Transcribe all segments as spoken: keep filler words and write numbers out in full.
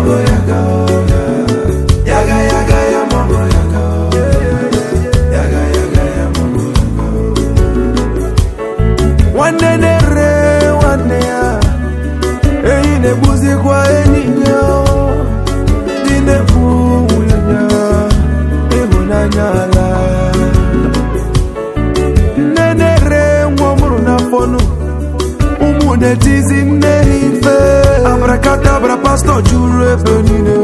mama yaga. Yaga yaga ya mama yaga. Yaga yaga ya mama yaga. One day re one day ya. Eyi ne buzi kwa eni yo. Dine buya ya. Eho na nyala. Nene re ngomru na fonu. Umune tizi neife. Abracadabra pastor jure benine.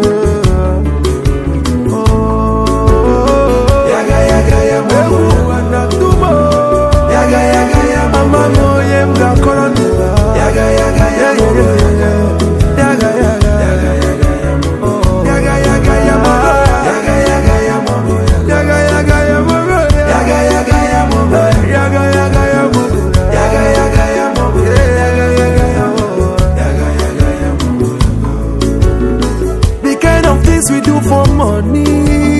Yaga yaga ya mama anatumo. Yaga yaga ya mama no yem ga korona. Yaga yaga ya mama. Yaga yaga yaga ya mama. Yaga yaga ya mama. Yaga yaga ya mama. Yaga yaga ya mama. Yaga yaga ya mama. Yaga yaga ya mama. Yaga yaga ya mama. Yaga yaga ya mama. Yaga yaga ya mama. The kind of things we do for money.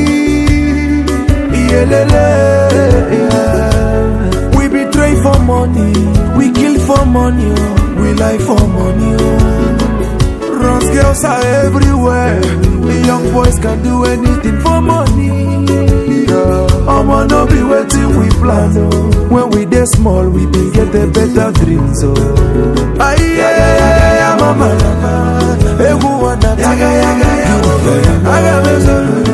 Yeah. We betray for money, we kill for money, we lie for money. Runs girls are everywhere. The young boys can do anything for money. I'm gonna be waiting, we plan. When we dey small, we be get a better dreams. Aye, yaga yaga ya mama yaga. Yaga yaga ya mama yaga.